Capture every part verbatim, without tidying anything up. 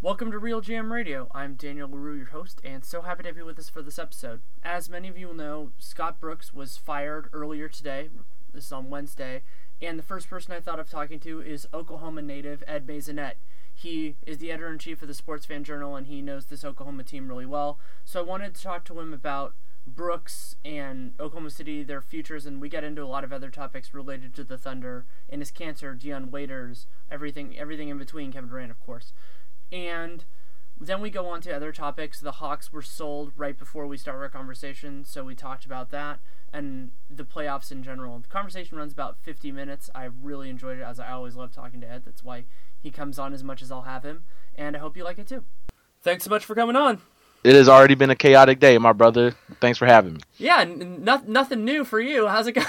Welcome to Real G M Radio. I'm Daniel LaRue, your host, and so happy to have you with us for this episode. As many of you will know, Scott Brooks was fired earlier today. This is on Wednesday, and the first person I thought of talking to is Oklahoma native Ed Maisonette. He is the editor-in-chief of the Sports Fan Journal, and he knows this Oklahoma team really well. So I wanted to talk to him about Brooks and Oklahoma City, their futures, and we get into a lot of other topics related to the Thunder, and his cancer, Dion Waiters, everything, everything in between, Kevin Durant, of course. And then we go on to other topics. The Hawks were sold right before we started our conversation, so we talked about that and the playoffs in general. The conversation runs about fifty minutes. I really enjoyed it, as I always love talking to Ed. That's why he comes on as much as I'll have him, and I hope you like it too. Thanks so much for coming on. It has already been a chaotic day, my brother. Thanks for having me. Yeah, n- no- nothing new for you. How's it going?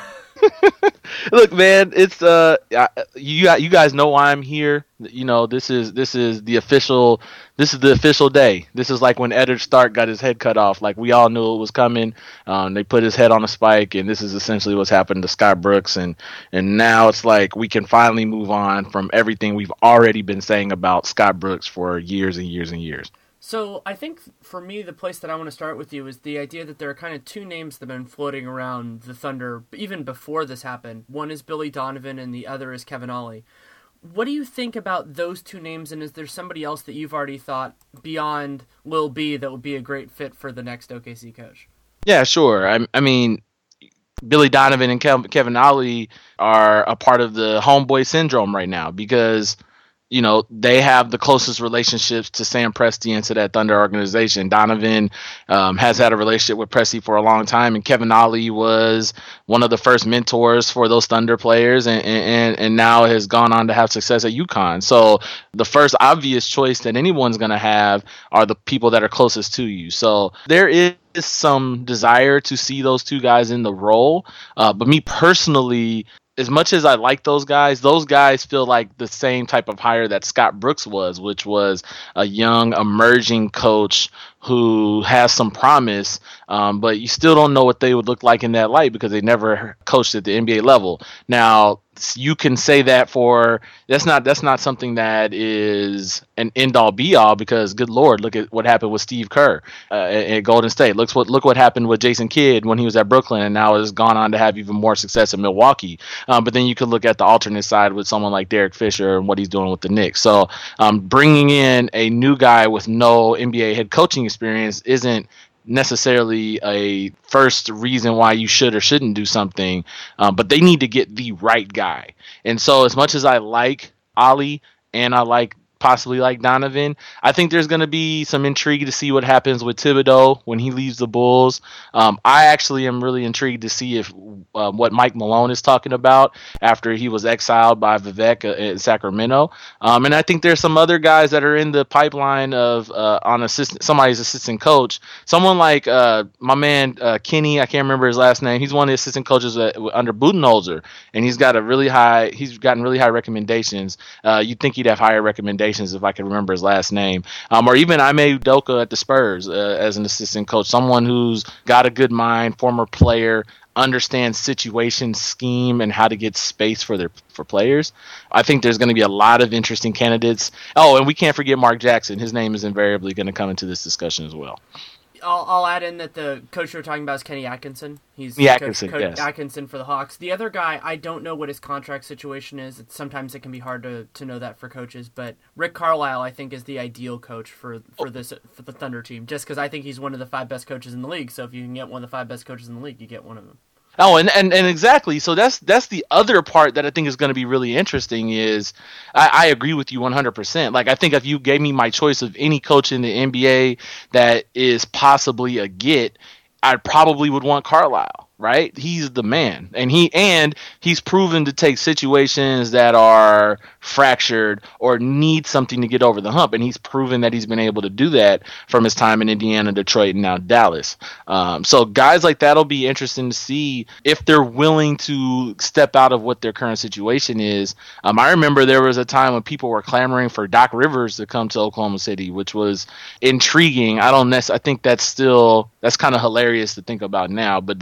Look, man, it's uh, you you guys know why I'm here. You know, this is this is the official this is the official day. This is like when Eddard Stark got his head cut off. Like, we all knew it was coming. Um, they put his head on a spike, and this is essentially what's happened to Scott Brooks. And and now it's like we can finally move on from everything we've already been saying about Scott Brooks for years and years and years. So I think for me, the place that I want to start with you is the idea that there are kind of two names that have been floating around the Thunder even before this happened. One is Billy Donovan and the other is Kevin Ollie. What do you think about those two names, and is there somebody else that you've already thought beyond Lil B that would be a great fit for the next O K C coach? Yeah, sure. I, I mean, Billy Donovan and Kev, Kevin Ollie are a part of the homeboy syndrome right now because, you know, they have the closest relationships to Sam Presti and to that Thunder organization. Donovan um, has had a relationship with Presti for a long time, and Kevin Ollie was one of the first mentors for those Thunder players, and and, and now has gone on to have success at UConn. So the first obvious choice that anyone's going to have are the people that are closest to you. So there is some desire to see those two guys in the role, uh, but me personally, as much as I like those guys, those guys feel like the same type of hire that Scott Brooks was, which was a young, emerging coach who has some promise, um, but you still don't know what they would look like in that light because they never coached at the N B A level. Now, you can say that for that's not that's not something that is an end all be all, because good Lord, look at what happened with Steve Kerr uh, at, at Golden State. Look what look what happened with Jason Kidd when he was at Brooklyn, and now has gone on to have even more success in Milwaukee. Um, but then you could look at the alternate side with someone like Derek Fisher and what he's doing with the Knicks. So um, bringing in a new guy with no N B A head coaching experience isn't necessarily a first reason why you should or shouldn't do something, um, but they need to get the right guy. And so as much as I like Ollie and I like possibly like Donovan, I think there's going to be some intrigue to see what happens with Thibodeau when he leaves the Bulls. Um, I actually am really intrigued to see if uh, what Mike Malone is talking about after he was exiled by Vivek uh, in Sacramento. Um, and I think there's some other guys that are in the pipeline of uh, on assistant, somebody's assistant coach. Someone like uh, my man uh, Kenny, I can't remember his last name. He's one of the assistant coaches uh, under Budenholzer, and he's got a really high. He's gotten really high recommendations. Uh, you'd think he'd have higher recommendations if I could remember his last name, um, or even Ime Udoka at the Spurs uh, as an assistant coach, someone who's got a good mind, former player, understands situation, scheme, and how to get space for their for players. I think there's going to be a lot of interesting candidates. Oh, and we can't forget Mark Jackson. His name is invariably going to come into this discussion as well. I'll, I'll add in that the coach you're talking about is Kenny Atkinson. He's yeah, Atkinson, coach, coach yes. Atkinson for the Hawks. The other guy, I don't know what his contract situation is. It's, sometimes it can be hard to, to know that for coaches. But Rick Carlisle, I think, is the ideal coach for for this for the Thunder team. Just because I think he's one of the five best coaches in the league. So if you can get one of the five best coaches in the league, you get one of them. Oh, and, and, and exactly. So that's that's the other part that I think is going to be really interesting is I, I agree with you one hundred percent. Like, I think if you gave me my choice of any coach in the N B A that is possibly a get, I probably would want Carlisle. Right? He's the man. And he and he's proven to take situations that are fractured or need something to get over the hump. And he's proven that he's been able to do that from his time in Indiana, Detroit, and now Dallas. Um, so guys like that will be interesting to see if they're willing to step out of what their current situation is. Um, I remember there was a time when people were clamoring for Doc Rivers to come to Oklahoma City, which was intriguing. I don't necessarily, I think that's still, that's kind of hilarious to think about now, but that was something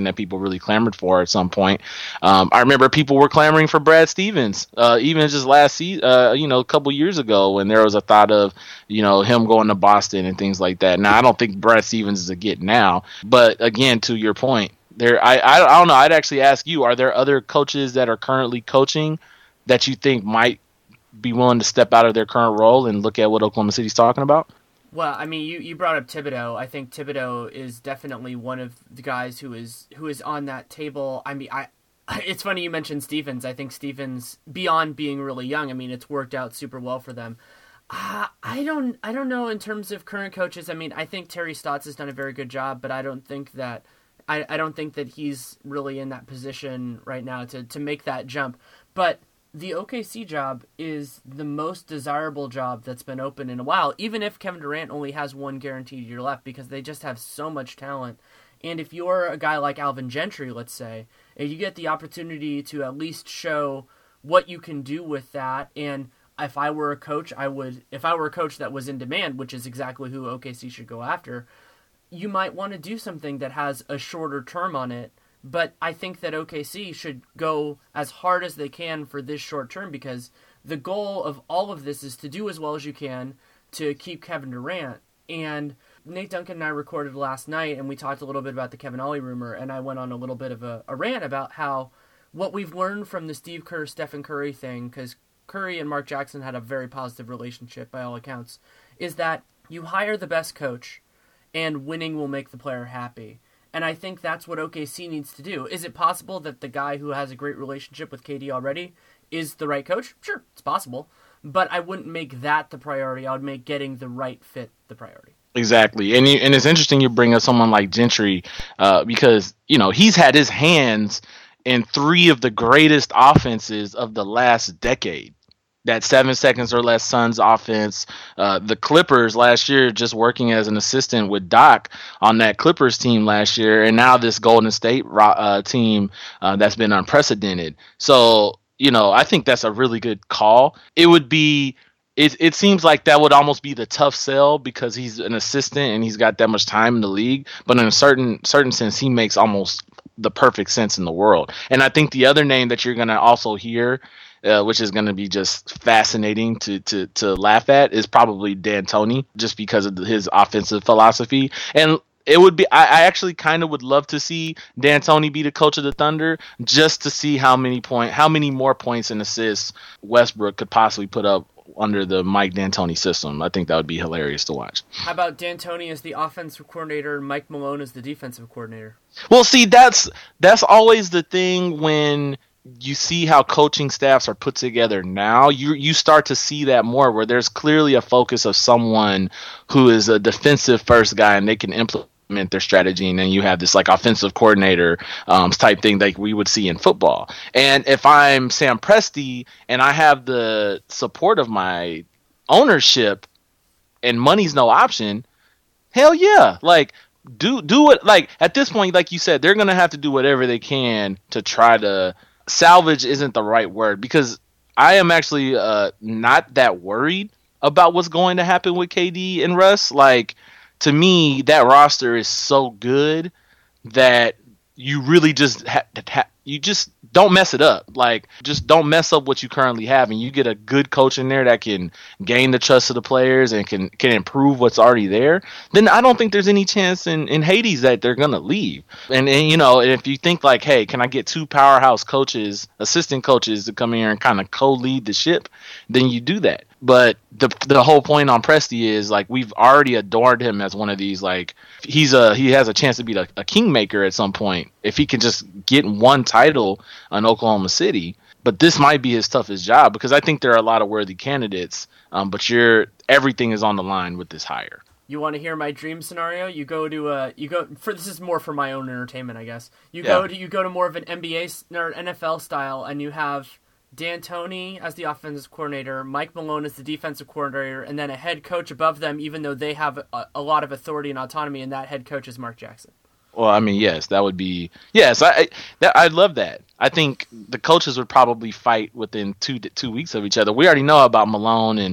something that people really clamored for at some point. Um, I remember people were clamoring for Brad Stevens, uh, even just last season, uh, you know, a couple years ago when there was a thought of, you know, him going to Boston and things like that. Now, I don't think Brad Stevens is a get now, but again, to your point, there, I, I, I don't know. I'd actually ask you: are there other coaches that are currently coaching that you think might be willing to step out of their current role and look at what Oklahoma City's talking about? Well, I mean, you, you brought up Thibodeau. I think Thibodeau is definitely one of the guys who is who is on that table. I mean, I it's funny you mentioned Stevens. I think Stevens, beyond being really young, I mean, it's worked out super well for them. Uh, I don't I don't know in terms of current coaches. I mean, I think Terry Stotts has done a very good job, but I don't think that I, I don't think that he's really in that position right now to, to make that jump. But the O K C job is the most desirable job that's been open in a while, even if Kevin Durant only has one guaranteed year left, because they just have so much talent. And if you're a guy like Alvin Gentry, let's say, and you get the opportunity to at least show what you can do with that, and if I were a coach, I would, if I were a coach that was in demand, which is exactly who O K C should go after, you might want to do something that has a shorter term on it. But I think that O K C should go as hard as they can for this short term, because the goal of all of this is to do as well as you can to keep Kevin Durant. And Nate Duncan and I recorded last night, and we talked a little bit about the Kevin Ollie rumor, and I went on a little bit of a, a rant about how what we've learned from the Steve Kerr, Stephen Curry thing, because Curry and Mark Jackson had a very positive relationship by all accounts, is that you hire the best coach, and winning will make the player happy. And I think that's what O K C needs to do. Is it possible that the guy who has a great relationship with K D already is the right coach? Sure, it's possible. But I wouldn't make that the priority. I would make getting the right fit the priority. Exactly. And you, and it's interesting you bring up someone like Gentry uh, because, you know, he's had his hands in three of the greatest offenses of the last decade. That seven seconds or less Suns offense, uh, the Clippers last year, just working as an assistant with Doc on that Clippers team last year, and now this Golden State uh, team uh, that's been unprecedented. So, you know, I think that's a really good call. It would be, it, it seems like that would almost be the tough sell because he's an assistant and he's got that much time in the league. But in a certain certain sense, he makes almost the perfect sense in the world. And I think the other name that you're going to also hear, Uh, which is going to be just fascinating to, to, to laugh at, is probably D'Antoni, just because of his offensive philosophy. And it would be, I, I actually kind of would love to see D'Antoni be the coach of the Thunder, just to see how many point, how many more points and assists Westbrook could possibly put up under the Mike D'Antoni system. I think that would be hilarious to watch. How about D'Antoni as the offensive coordinator and Mike Malone as the defensive coordinator? Well, see, that's that's always the thing when you see how coaching staffs are put together now. You you start to see that more, where there's clearly a focus of someone who is a defensive first guy and they can implement their strategy, and then you have this like offensive coordinator um, type thing like we would see in football. And if I'm Sam Presti and I have the support of my ownership and money's no option, hell yeah, like do do it. Like at this point, like you said, they're gonna have to do whatever they can to try to salvage. Isn't the right word, because I am actually uh, not that worried about what's going to happen with K D and Russ. Like, to me, that roster is so good that you really just ha- ha- you just don't mess it up. Like, just don't mess up what you currently have, and you get a good coach in there that can gain the trust of the players and can can improve what's already there. Then I don't think there's any chance in, in Hades that they're gonna leave. And and you know, if you think like, hey, can I get two powerhouse coaches, assistant coaches to come here and kind of co-lead the ship, then you do that. But the the whole point on Presti is like we've already adored him as one of these, like he's a he has a chance to be a, a kingmaker at some point if he can just get one title on Oklahoma City. But this might be his toughest job because I think there are a lot of worthy candidates. Um, but you're everything is on the line with this hire. You want to hear my dream scenario? You go to a you go for this is more for my own entertainment, I guess. You Yeah. go to you go to more of an N B A or N F L style, and you have D'Antoni as the offensive coordinator, Mike Malone as the defensive coordinator, and then a head coach above them, even though they have a, a lot of authority and autonomy, and that head coach is Mark Jackson. Well, I mean, yes, that would be yes. I I- that I'd love that. I think the coaches would probably fight within two two weeks of each other. We already know about Malone and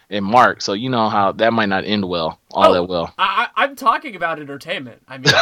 and Mark. So you know how that might not end well, all oh, that well. I, I'm talking about entertainment. I mean,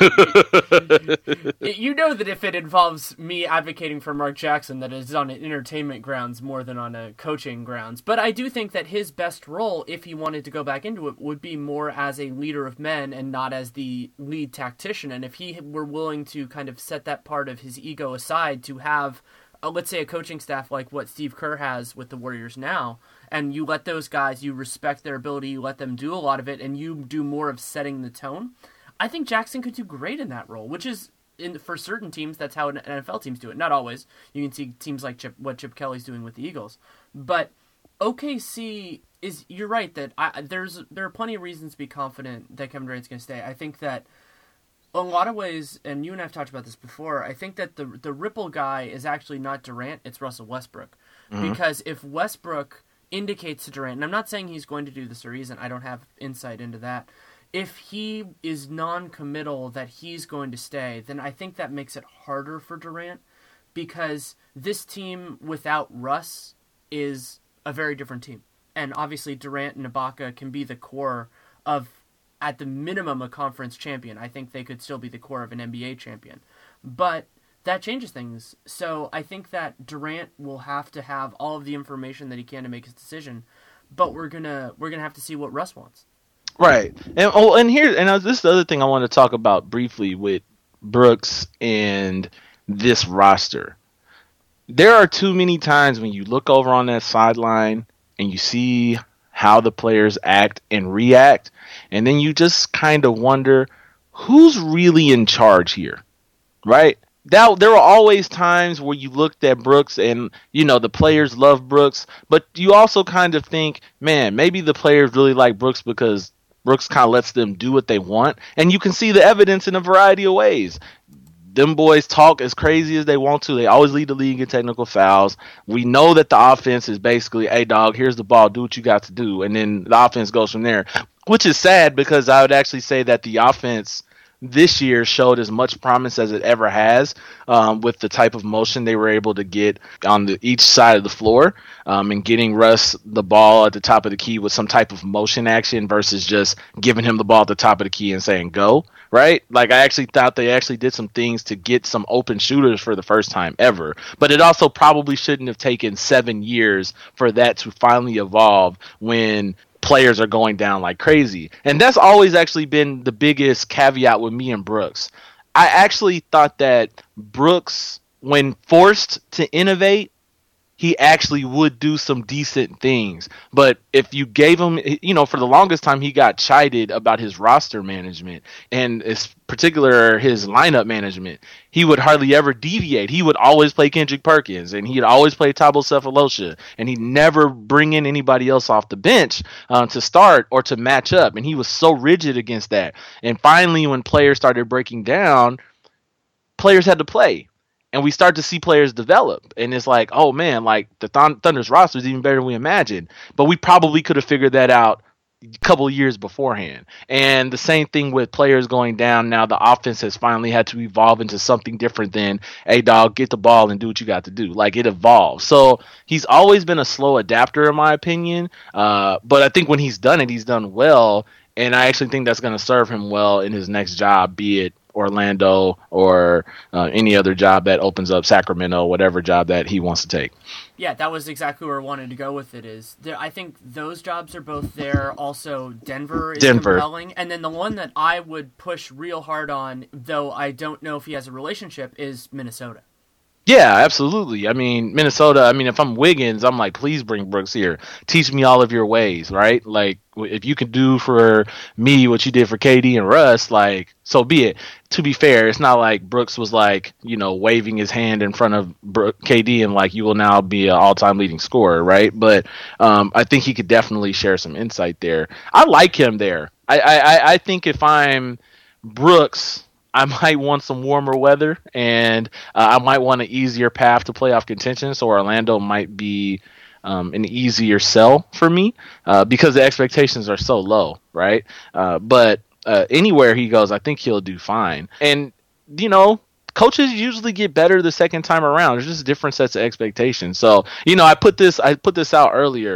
I, I, you know that if it involves me advocating for Mark Jackson, that it's on entertainment grounds more than on a coaching grounds. But I do think that his best role, if he wanted to go back into it, would be more as a leader of men and not as the lead tactician. And if he were willing to kind of set that part of his ego aside to have, uh, let's say, a coaching staff like what Steve Kerr has with the Warriors now, and you let those guys, you respect their ability, you let them do a lot of it, and you do more of setting the tone, I think Jackson could do great in that role, which is, in for certain teams, that's how N F L teams do it. Not always. You can see teams like Chip, what Chip Kelly's doing with the Eagles. But O K C is, you're right, that I, there's there are plenty of reasons to be confident that Kevin Durant's going to stay. I think that in a lot of ways, and you and I have talked about this before, I think that the the ripple guy is actually not Durant, it's Russell Westbrook. Mm-hmm. Because if Westbrook indicates to Durant, and I'm not saying he's going to do this or he isn't, I don't have insight into that, if he is non-committal that he's going to stay, then I think that makes it harder for Durant, because this team without Russ is a very different team. And obviously Durant and Ibaka can be the core of, at the minimum, a conference champion. I think they could still be the core of an N B A champion. But that changes things. So I think that Durant will have to have all of the information that he can to make his decision, but we're gonna we're gonna have to see what Russ wants. Right. And oh, and here and this is the other thing I want to talk about briefly with Brooks and this roster. There are too many times when you look over on that sideline and you see how the players act and react, and then you just kind of wonder who's really in charge here, right? That, there were always times where you looked at Brooks and, you know, the players love Brooks, but you also kind of think, man, maybe the players really like Brooks because Brooks kind of lets them do what they want. And you can see the evidence in a variety of ways. Them boys talk as crazy as they want to. They always lead the league in technical fouls. We know that the offense is basically, hey, dog, here's the ball. Do what you got to do. And then the offense goes from there, which is sad because I would actually say that the offense this year showed as much promise as it ever has, um, with the type of motion they were able to get on the each side of the floor, um, and getting Russ the ball at the top of the key with some type of motion action versus just giving him the ball at the top of the key and saying go, right? Like, I actually thought they actually did some things to get some open shooters for the first time ever, but it also probably shouldn't have taken seven years for that to finally evolve when players are going down like crazy. And that's always actually been the biggest caveat with me and Brooks. I actually thought that Brooks, when forced to innovate, he actually would do some decent things. But if you gave him, you know, for the longest time, he got chided about his roster management and in particular his lineup management. He would hardly ever deviate. He would always play Kendrick Perkins and he'd always play Thabo Sefolosha, and he'd never bring in anybody else off the bench uh, to start or to match up. And he was so rigid against that. And finally, when players started breaking down, players had to play. And we start to see players develop. And it's like, oh, man, like the Th- Thunder's roster is even better than we imagined. But we probably could have figured that out a couple of years beforehand. And the same thing with players going down. Now the offense has finally had to evolve into something different than, hey, dog, get the ball and do what you got to do. Like, it evolves. So he's always been a slow adapter, in my opinion. Uh, but I think when he's done it, he's done well. And I actually think that's going to serve him well in his next job, be it Orlando or uh, any other job that opens up, Sacramento, whatever job that he wants to take. Yeah, that was exactly where I wanted to go with it. Is there, I think those jobs are both there. Also, Denver is Denver. compelling. And then the one that I would push real hard on, though I don't know if he has a relationship, is Minnesota. Yeah, absolutely. I mean, Minnesota, I mean, if I'm Wiggins, I'm like, please bring Brooks here. Teach me all of your ways, right? Like, if you can do for me what you did for K D and Russ, like, so be it. To be fair, it's not like Brooks was like, you know, waving his hand in front of Bro- K D and like, you will now be an all-time leading scorer, right? But um, I think he could definitely share some insight there. I like him there. I, I, I think if I'm Brooks, I might want some warmer weather, and uh, I might want an easier path to playoff contention, so Orlando might be um, an easier sell for me uh, because the expectations are so low, right? Uh, but uh, anywhere he goes, I think he'll do fine. And, you know, coaches usually get better the second time around. There's just different sets of expectations. So, you know, I put this I put this out earlier.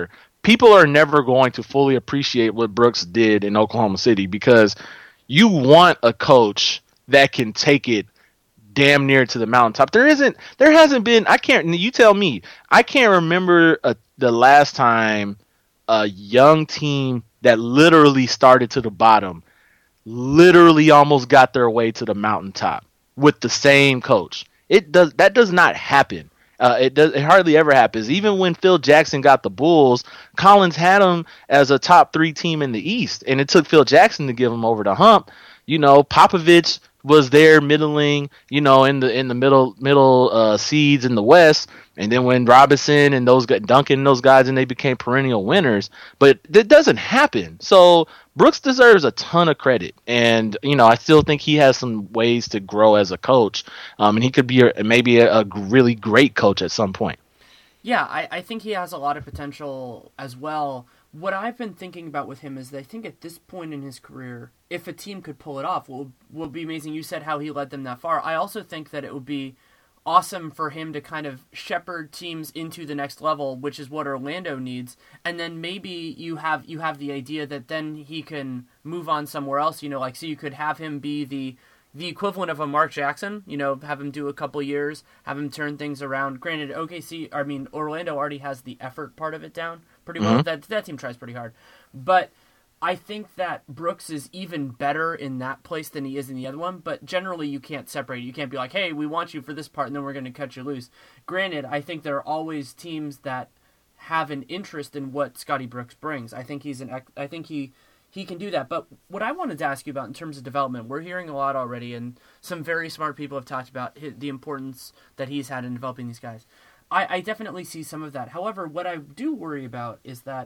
people are never going to fully appreciate what Brooks did in Oklahoma City because you want a coach that can take it damn near to the mountaintop. There isn't, there hasn't been, I can't, you tell me, I can't remember a, the last time a young team that literally started to the bottom, literally almost got their way to the mountaintop with the same coach. It does, that does not happen. Uh, it does. It hardly ever happens. Even when Phil Jackson got the Bulls, Collins had them as a top three team in the East, and it took Phil Jackson to give them over the hump. You know, Popovich was there middling, you know, in the in the middle middle uh, seeds in the West, and then when Robinson and those guys, Duncan and those guys, and they became perennial winners. But that doesn't happen. So Brooks deserves a ton of credit, and you know, I still think he has some ways to grow as a coach, um, and he could be a, maybe a, a really great coach at some point. Yeah, I, I think he has a lot of potential as well. What I've been thinking about with him is that I think at this point in his career, if a team could pull it off, will will be amazing. You said how he led them that far. I also think that it would be awesome for him to kind of shepherd teams into the next level, which is what Orlando needs. And then maybe you have you have the idea that then he can move on somewhere else. You know, like so you could have him be the the equivalent of a Mark Jackson, you know, have him do a couple years, have him turn things around. Granted, O K C, I mean, Orlando already has the effort part of it down pretty well. Mm-hmm. That that team tries pretty hard. But I think that Brooks is even better in that place than he is in the other one. But generally, you can't separate it. You can't be like, hey, we want you for this part, and then we're going to cut you loose. Granted, I think there are always teams that have an interest in what Scotty Brooks brings. I think he's an. I think he... He can do that. But what I wanted to ask you about in terms of development, we're hearing a lot already, and some very smart people have talked about his, the importance that he's had in developing these guys. I, I definitely see some of that. However, what I do worry about is that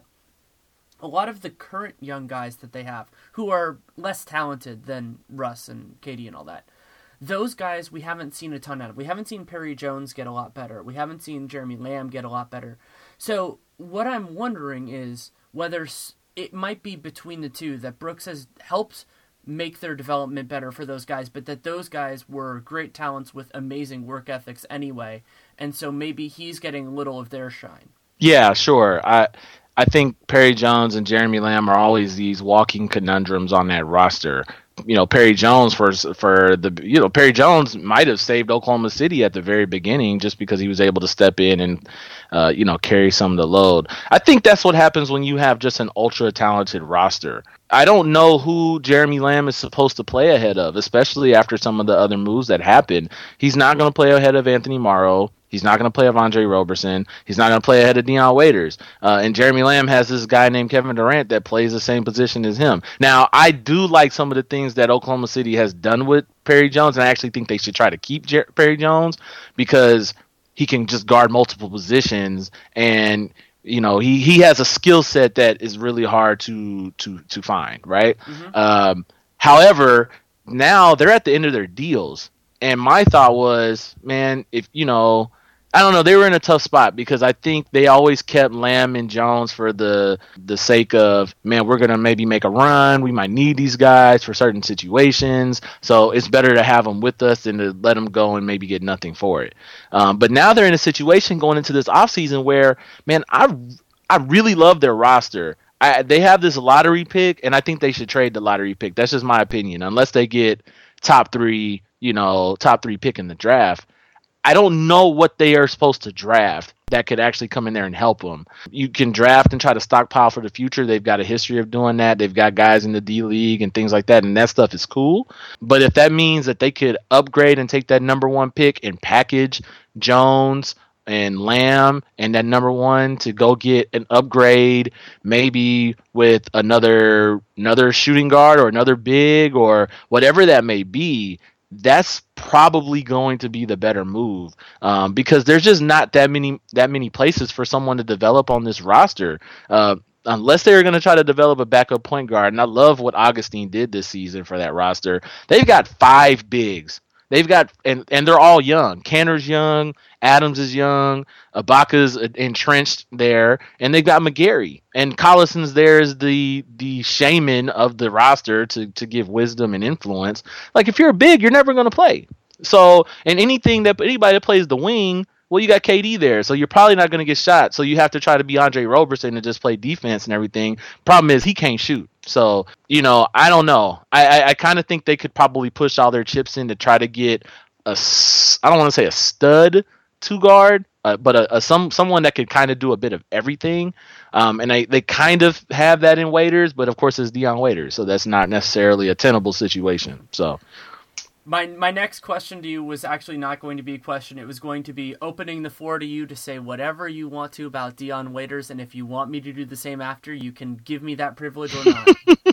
a lot of the current young guys that they have, who are less talented than Russ and K D and all that, those guys we haven't seen a ton out of. We haven't seen Perry Jones get a lot better. We haven't seen Jeremy Lamb get a lot better. So what I'm wondering is whether it might be between the two, that Brooks has helped make their development better for those guys, but that those guys were great talents with amazing work ethics anyway, and so maybe he's getting a little of their shine. Yeah, sure. I I think Perry Jones and Jeremy Lamb are always these walking conundrums on that roster. You know, Perry Jones for for the you know Perry Jones might have saved Oklahoma City at the very beginning just because he was able to step in and uh, you know carry some of the load. I think that's what happens when you have just an ultra talented roster. I don't know who Jeremy Lamb is supposed to play ahead of, especially after some of the other moves that happened. He's not going to play ahead of Anthony Morrow. He's not going to play of Andre Roberson. He's not going to play ahead of Deion Waiters. Uh, and Jeremy Lamb has this guy named Kevin Durant that plays the same position as him. Now, I do like some of the things that Oklahoma City has done with Perry Jones, and I actually think they should try to keep Jer- Perry Jones because he can just guard multiple positions, and you know he, he has a skill set that is really hard to to to find, right? Mm-hmm. Um, however, now they're at the end of their deals. And my thought was, man, if, you know, I don't know, they were in a tough spot because I think they always kept Lamb and Jones for the the sake of, man, we're going to maybe make a run. We might need these guys for certain situations. So it's better to have them with us than to let them go and maybe get nothing for it. Um, but now they're in a situation going into this offseason where, man, I, I really love their roster. I, they have this lottery pick, and I think they should trade the lottery pick. That's just my opinion, unless they get top three, you know, top three pick in the draft. I don't know what they are supposed to draft that could actually come in there and help them. You can draft and try to stockpile for the future. They've got a history of doing that. They've got guys in the D League and things like that, and that stuff is cool. But if that means that they could upgrade and take that number one pick and package Jones and Lamb and that number one to go get an upgrade, maybe with another another shooting guard or another big or whatever that may be, that's probably going to be the better move, um, because there's just not that many that many places for someone to develop on this roster, uh, unless they're going to try to develop a backup point guard. And I love what Augustine did this season for that roster. They've got five bigs. They've got and, and they're all young. Cantor's young, Adams is young, Ibaka's entrenched there, and they've got McGarry. And Collison's there as the the shaman of the roster to, to give wisdom and influence. Like, if you're a big, you're never going to play. So, and anything that anybody that plays the wing, Well, you got K D there, so you're probably not going to get shot. So you have to try to be Andre Roberson and just play defense and everything. Problem is, he can't shoot. So, you know, I don't know. I, I, I kind of think they could probably push all their chips in to try to get a, I don't want to say a stud two guard, uh, but a, a some someone that could kind of do a bit of everything. Um, and they, they kind of have that in Waiters, but of course it's Dion Waiters, so that's not necessarily a tenable situation. So. My my next question to you was actually not going to be a question. It was going to be opening the floor to you to say whatever you want to about Dion Waiters, and if you want me to do the same after, you can give me that privilege or not.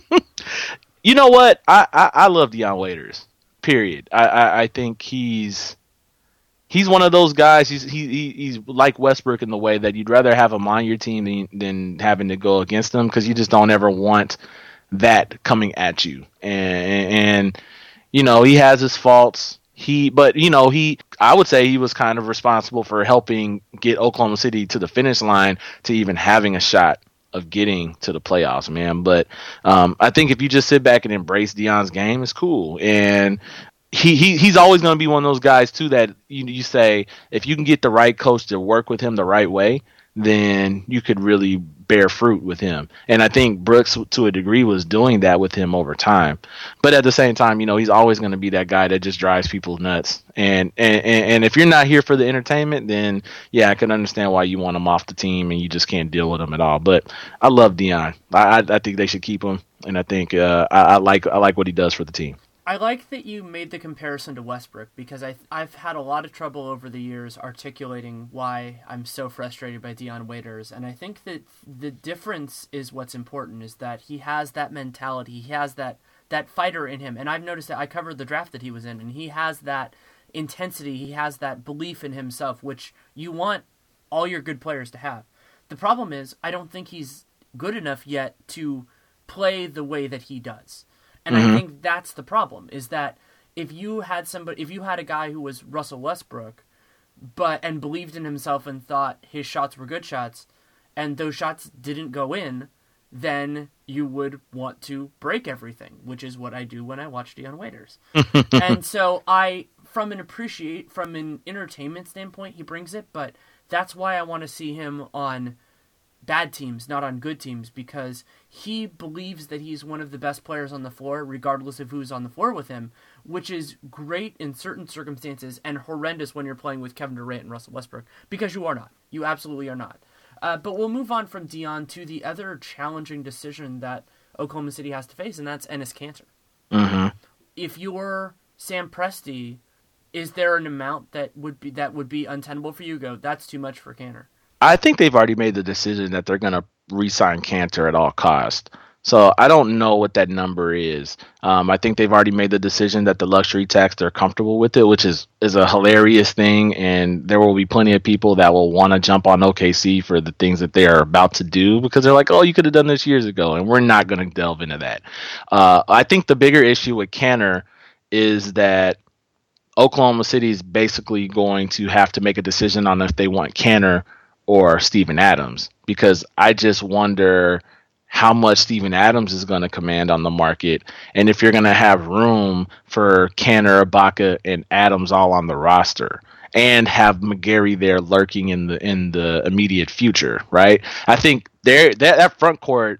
You know what? I, I, I love Dion Waiters. Period. I, I, I think he's he's one of those guys. He's he, he he's like Westbrook in the way that you'd rather have him on your team than than having to go against him, because you just don't ever want that coming at you. And and you know, he has his faults. He, but you know, he, I would say he was kind of responsible for helping get Oklahoma City to the finish line to even having a shot of getting to the playoffs, man. But um, I think if you just sit back and embrace Dion's game, it's cool. And he, he he's always going to be one of those guys too that you you say if you can get the right coach to work with him the right way, then you could really bear fruit with him. And I think Brooks, to a degree, was doing that with him over time. But at the same time, you know, he's always going to be that guy that just drives people nuts. And, and and if you're not here for the entertainment, then yeah, I can understand why you want him off the team and you just can't deal with him at all. But I love Dion. I I, I think they should keep him, and I think uh, I, I like I like what he does for the team. I like that you made the comparison to Westbrook, because I, I've had a lot of trouble over the years articulating why I'm so frustrated by Dion Waiters, and I think that the difference is what's important, is that he has that mentality, he has that, that fighter in him, and I've noticed that I covered the draft that he was in, and he has that intensity, he has that belief in himself, which you want all your good players to have. The problem is, I don't think he's good enough yet to play the way that he does. And mm-hmm. I think that's the problem, is that if you had somebody, if you had a guy who was Russell Westbrook, but and believed in himself and thought his shots were good shots, and those shots didn't go in, then you would want to break everything, which is what I do when I watch Dion Waiters. And so I, from an appreciate, from an entertainment standpoint, he brings it, but that's why I want to see him on bad teams, not on good teams, because he believes that he's one of the best players on the floor, regardless of who's on the floor with him, which is great in certain circumstances and horrendous when you're playing with Kevin Durant and Russell Westbrook, because you are not. You absolutely are not. Uh, but we'll move on from Dion to the other challenging decision that Oklahoma City has to face, and that's Enes Kanter. Mm-hmm. If you're Sam Presti, is there an amount that would be that would be untenable for you? Go, that's too much for Kanter. I think they've already made the decision that they're going to re-sign Kanter at all costs. So I don't know what that number is. Um, I think they've already made the decision that the luxury tax, they're comfortable with it, which is, is a hilarious thing. And there will be plenty of people that will want to jump on O K C for the things that they are about to do, because they're like, oh, you could have done this years ago. And we're not going to delve into that. Uh, I think the bigger issue with Kanter is that Oklahoma City is basically going to have to make a decision on if they want Kanter or Steven Adams, because I just wonder how much Steven Adams is going to command on the market, and if you're going to have room for Kanter, Ibaka, and Adams all on the roster, and have McGarry there lurking in the in the immediate future, right? I think there that, that front court,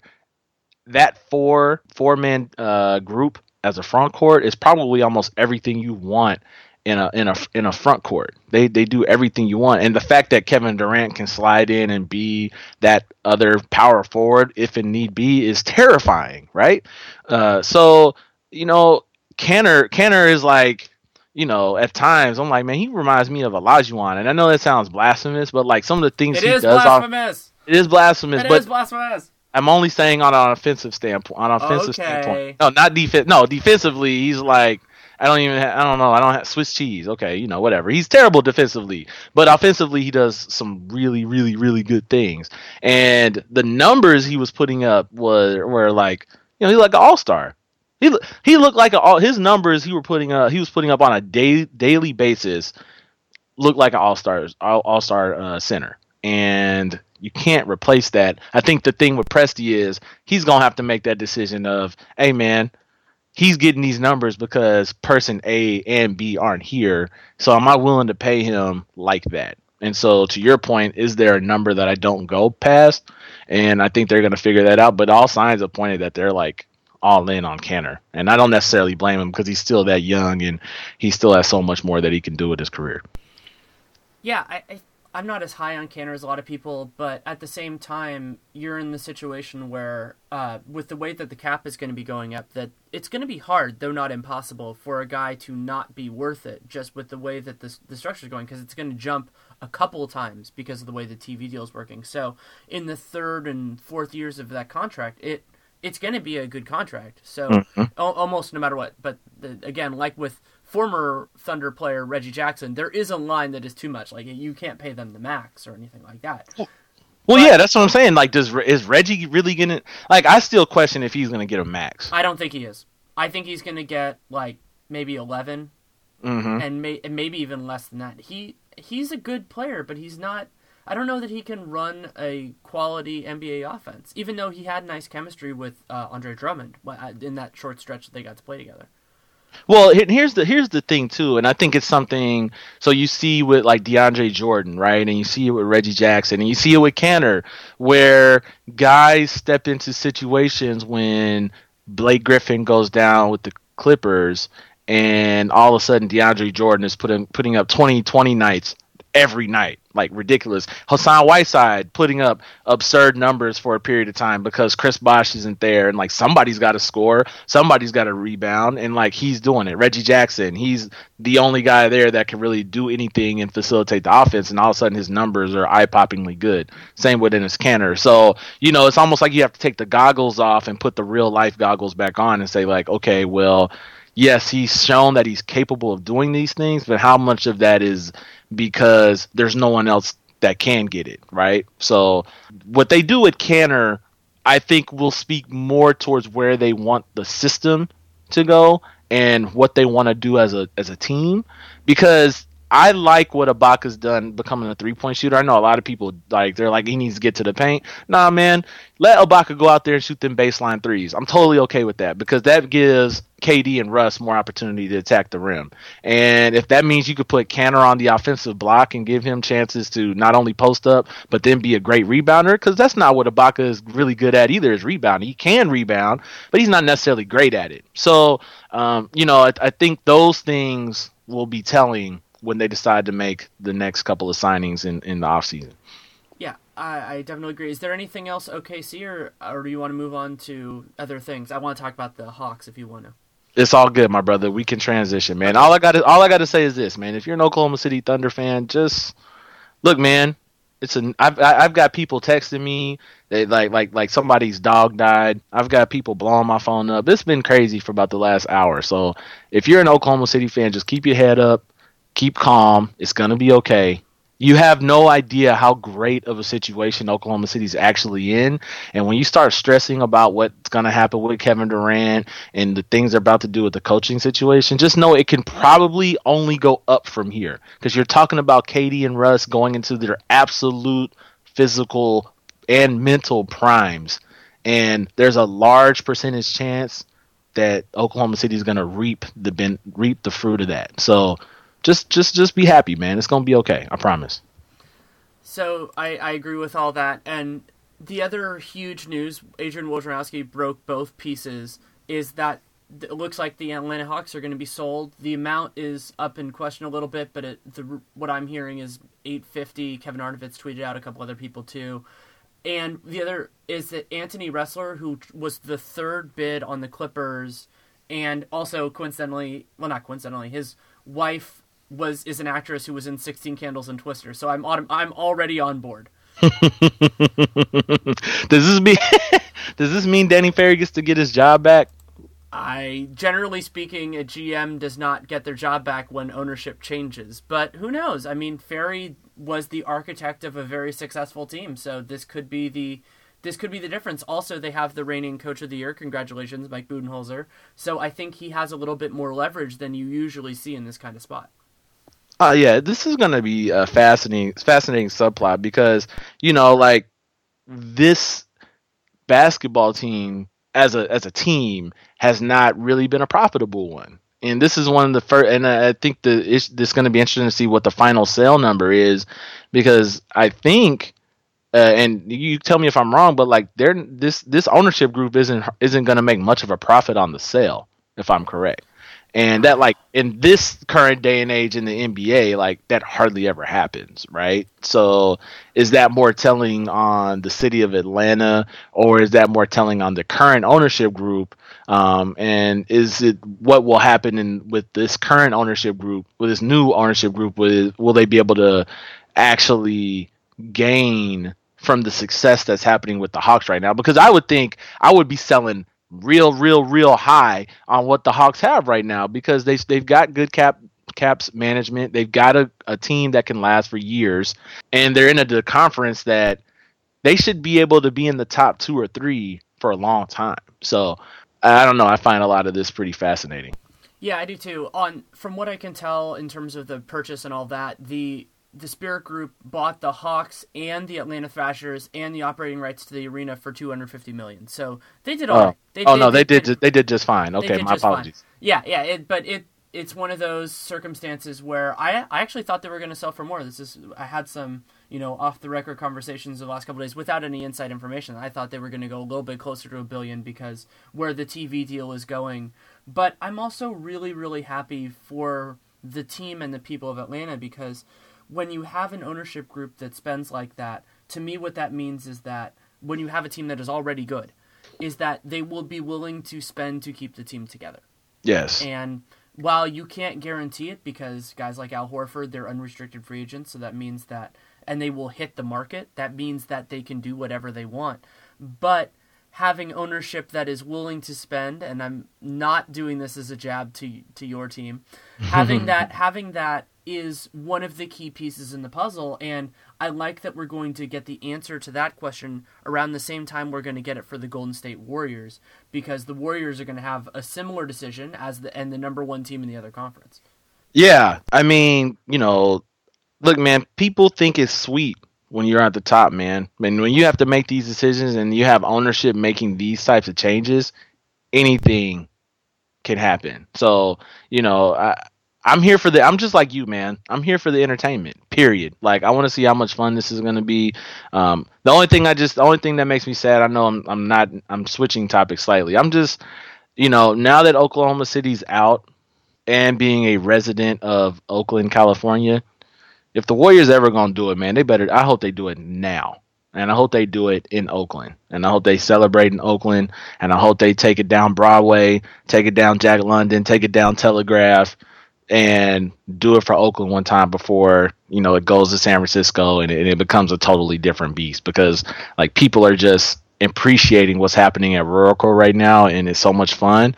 that four four man uh, group as a front court is probably almost everything you want in a in a in a front court. They they do everything you want. And the fact that Kevin Durant can slide in and be that other power forward if it need be is terrifying, right? Uh, so, you know, Kanter Kanter is like, you know, at times I'm like, man, he reminds me of Olajuwon. And I know that sounds blasphemous, but like some of the things it he is does blasphemous. Off, it is blasphemous. It but is blasphemous. I'm only saying on an offensive standpoint. On an offensive Okay. standpoint. No, not defense. No, defensively, he's like, I don't even, ha- I don't know. I don't have Swiss cheese. Okay, you know, whatever. He's terrible defensively, but offensively, he does some really, really, really good things. And the numbers he was putting up were, were like, you know, he's like an all-star. He he looked like a, all his numbers he were putting up. He was putting up on a day, daily basis. Looked like an all-star, all, all-star uh, center, and you can't replace that. I think the thing with Presti is he's gonna have to make that decision of, hey man, he's getting these numbers because person A and B aren't here. So am I willing to pay him like that? And so, to your point, is there a number that I don't go past? And I think they're going to figure that out. But all signs have pointed that they're like all in on Kanter. And I don't necessarily blame him because he's still that young and he still has so much more that he can do with his career. Yeah, I, I I'm not as high on Kanter as a lot of people, but at the same time, you're in the situation where, uh, with the way that the cap is going to be going up, that it's going to be hard, though not impossible, for a guy to not be worth it, just with the way that the, the structure is going, because it's going to jump a couple of times because of the way the T V deal is working. So in the third and fourth years of that contract, it it's going to be a good contract. So mm-hmm. al- almost no matter what. But the, again, like with former Thunder player Reggie Jackson, there is a line that is too much. Like, you can't pay them the max or anything like that. Well, but, yeah, that's what I'm saying. Like, does is Reggie really gonna? Like, I still question if he's gonna get a max. I don't think he is. I think he's gonna get like maybe eleven, mm-hmm. and, may, and maybe even less than that. He he's a good player, but he's not. I don't know that he can run a quality N B A offense, even though he had nice chemistry with uh, Andre Drummond in that short stretch that they got to play together. Well, here's the here's the thing too, and I think it's something. So you see with like DeAndre Jordan, right, and you see it with Reggie Jackson, and you see it with Kanter, where guys step into situations when Blake Griffin goes down with the Clippers, and all of a sudden DeAndre Jordan is putting putting up twenty twenty nights every night, like ridiculous. Hassan Whiteside putting up absurd numbers for a period of time because Chris Bosh isn't there, and like somebody's got to score, somebody's got to rebound, and like he's doing it. Reggie Jackson, he's the only guy there that can really do anything and facilitate the offense, and all of a sudden his numbers are eye-poppingly good. Same with Enes Kanter. So, you know, it's almost like you have to take the goggles off and put the real life goggles back on and say like, okay, well, yes, he's shown that he's capable of doing these things, but how much of that is because there's no one else that can get it, right? So what they do with Kanter, I think will speak more towards where they want the system to go and what they want to do as a as a team, because I like what Ibaka's done becoming a three-point shooter. I know a lot of people, like, they're like, he needs to get to the paint. Nah, man, let Ibaka go out there and shoot them baseline threes. I'm totally okay with that because that gives K D and Russ more opportunity to attack the rim. And if that means you could put Kanter on the offensive block and give him chances to not only post up, but then be a great rebounder, because that's not what Ibaka is really good at either, is rebounding. He can rebound, but he's not necessarily great at it. So, um, you know, I, I think those things will be telling when they decide to make the next couple of signings in, in the offseason. Yeah, I, I definitely agree. Is there anything else O K C, or, or do you want to move on to other things? I want to talk about the Hawks if you want to. It's all good, my brother. We can transition, man. All I got to all I got to say is this, man. If you're an Oklahoma City Thunder fan, just look, man. It's an I've I've got people texting me. They like like like somebody's dog died. I've got people blowing my phone up. It's been crazy for about the last hour. So if you're an Oklahoma City fan, just keep your head up. Keep calm. It's going to be okay. You have no idea how great of a situation Oklahoma City's actually in. And when you start stressing about what's going to happen with Kevin Durant and the things they're about to do with the coaching situation, just know it can probably only go up from here. Because you're talking about K D and Russ going into their absolute physical and mental primes. And there's a large percentage chance that Oklahoma City is going to reap the ben- reap the fruit of that. So Just, just, just be happy, man. It's gonna be okay. I promise. So I, I agree with all that. And the other huge news, Adrian Wojnarowski broke both pieces, is that it looks like the Atlanta Hawks are going to be sold. The amount is up in question a little bit, but it, the, what I'm hearing is eight fifty. Kevin Arnovitz tweeted out, a couple other people too. And the other is that Anthony Ressler, who was the third bid on the Clippers, and also coincidentally, well, not coincidentally, his wife was is an actress who was in sixteen Candles and Twister, so I'm autom- I'm already on board. does this mean does this mean Danny Ferry gets to get his job back? I generally speaking, a G M does not get their job back when ownership changes, but who knows? I mean, Ferry was the architect of a very successful team, so this could be the this could be the difference. Also, they have the reigning Coach of the Year. Congratulations, Mike Budenholzer. So I think he has a little bit more leverage than you usually see in this kind of spot. Uh, yeah, this is going to be a fascinating, fascinating subplot because, you know, like this basketball team as a as a team has not really been a profitable one. and this is one of the first, and I think the it's, this is going to be interesting to see what the final sale number is, because I think, uh, and you tell me if I'm wrong, but like they're this this ownership group isn't isn't going to make much of a profit on the sale, if I'm correct. And that, like, in this current day and age in the N B A, like, that hardly ever happens, right? So is that more telling on the city of Atlanta, or is that more telling on the current ownership group? Um, and is it what will happen in with this current ownership group, with this new ownership group? Will, will they be able to actually gain from the success that's happening with the Hawks right now? Because I would think I would be selling real, real, real high on what the Hawks have right now, because they they've got good cap caps management. They've got a, a team that can last for years, and they're in a, a conference that they should be able to be in the top two or three for a long time. So I don't know. I find a lot of this pretty fascinating. Yeah, I do too. On from what I can tell in terms of the purchase and all that, the the Spirit Group bought the Hawks and the Atlanta Thrashers and the operating rights to the arena for two hundred fifty million dollars. So they did all oh. right. They, oh they, no, they, they did. They, they did just fine. Okay, my apologies. Fine. Yeah, yeah. It, but it it's one of those circumstances where I I actually thought they were going to sell for more. This is I had some you know off the record conversations the last couple of days without any inside information. I thought they were going to go a little bit closer to a billion because where the T V deal is going. But I'm also really really happy for the team and the people of Atlanta, because when you have an ownership group that spends like that, to me what that means is that when you have a team that is already good, is that they will be willing to spend to keep the team together. Yes. And while you can't guarantee it, because guys like Al Horford, they're unrestricted free agents, so that means that, and they will hit the market, that means that they can do whatever they want. But having ownership that is willing to spend, and I'm not doing this as a jab to to your team, having that having that is one of the key pieces in the puzzle, and I like that we're going to get the answer to that question around the same time we're going to get it for the Golden State Warriors, because the Warriors are going to have a similar decision as the and the number one team in the other conference. Yeah, I mean, you know, look, man, people think it's sweet when you're at the top, man. I mean, when you have to make these decisions and you have ownership making these types of changes, anything can happen. So, you know, I I'm here for the, I'm just like you, man. I'm here for the entertainment, period. Like, I want to see how much fun this is going to be. Um, the only thing I just, the only thing that makes me sad, I know I'm, I'm not, I'm switching topics slightly. I'm just, you know, now that Oklahoma City's out and being a resident of Oakland, California, if the Warriors ever going to do it, man, they better, I hope they do it now. And I hope they do it in Oakland. And I hope they celebrate in Oakland. And I hope they take it down Broadway, take it down Jack London, take it down Telegraph, and do it for Oakland one time before, you know, it goes to San Francisco and it, and it becomes a totally different beast, because like people are just appreciating what's happening at Ruraco right now, and it's so much fun.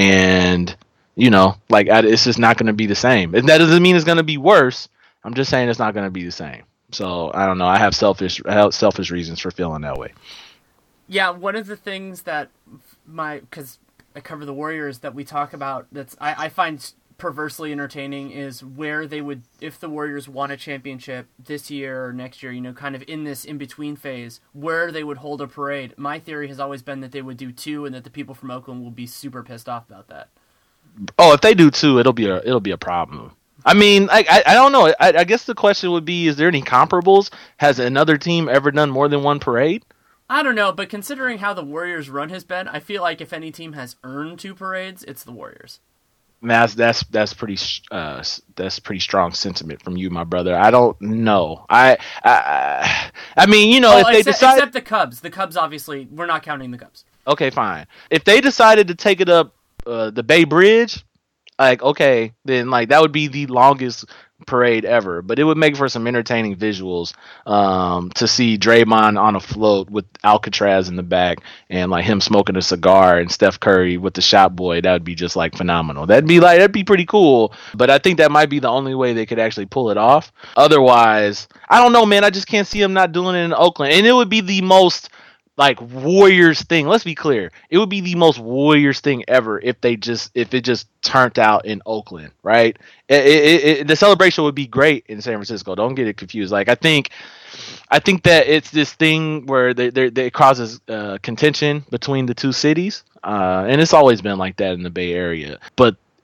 And, you know, like I, it's just not going to be the same. And that doesn't mean it's going to be worse. I'm just saying it's not going to be the same. So I don't know. I have selfish, I have selfish reasons for feeling that way. Yeah. One of the things that my, cause I cover the Warriors, that we talk about, that's, I, I find perversely entertaining, is where they would, if the Warriors won a championship this year or next year, you know, kind of in this in-between phase, where they would hold a parade. My theory has always been that they would do two, and that the people from Oakland will be super pissed off about that. Oh, if they do two, it'll be a it'll be a problem. I mean, I I, I don't know. I, I guess the question would be: is there any comparables? Has another team ever done more than one parade? I don't know, but considering how the Warriors' run has been, I feel like if any team has earned two parades, it's the Warriors. That's that's that's pretty uh that's pretty strong sentiment from you, my brother. I don't know. I I, I mean, you know, well, if they except, decide, except the Cubs, the Cubs obviously we're not counting the Cubs. Okay, fine. If they decided to take it up uh, the Bay Bridge, like okay, then like that would be the longest parade ever, but it would make for some entertaining visuals um to see Draymond on a float with Alcatraz in the back and like him smoking a cigar and Steph Curry with the shot boy. That would be just like phenomenal. That'd be like that'd be pretty cool, but I think that might be the only way they could actually pull it off. Otherwise, I don't know, man. I just can't see them not doing it in Oakland, and it would be the most like Warriors thing. Let's be clear. It would be the most Warriors thing ever if they just if it just turned out in Oakland, right? It, it, it, the celebration would be great in San Francisco. Don't get it confused. Like I think, I think that it's this thing where they, they, they it causes uh, contention between the two cities, uh, and it's always been like that in the Bay Area. But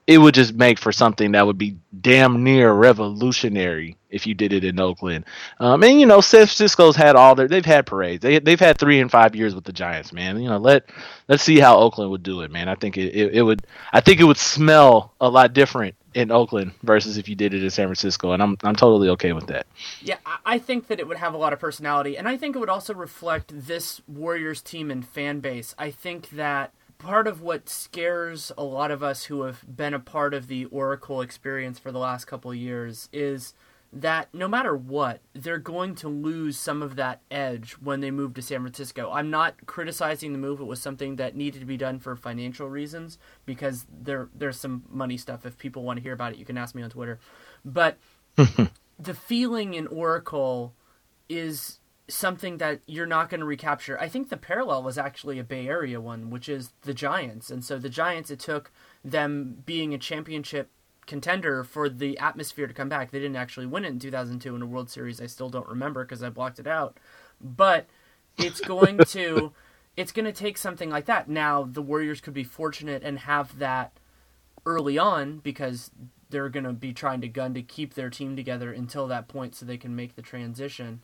it would just make for something that would be damn near revolutionary if you did it in Oakland. Um, and you know, San Francisco's had all their they've had parades. They they've had three and five years with the Giants, man. You know, let let's see how Oakland would do it, man. I think it, it, it would I think it would smell a lot different in Oakland versus if you did it in San Francisco, and I'm I'm totally okay with that. Yeah, I think that it would have a lot of personality, and I think it would also reflect this Warriors team and fan base. I think that part of what scares a lot of us who have been a part of the Oracle experience for the last couple of years is that no matter what, they're going to lose some of that edge when they move to San Francisco. I'm not criticizing the move. It was something that needed to be done for financial reasons because there there's some money stuff. If people want to hear about it, you can ask me on Twitter. But the feeling in Oracle is something that you're not going to recapture. I think the parallel was actually a Bay Area one, which is the Giants. And so the Giants, it took them being a championship contender for the atmosphere to come back. They didn't actually win it in two thousand two in a World Series. I still don't remember because I blocked it out. But it's going to it's going to take something like that. Now, the Warriors could be fortunate and have that early on because they're going to be trying to gun to keep their team together until that point so they can make the transition.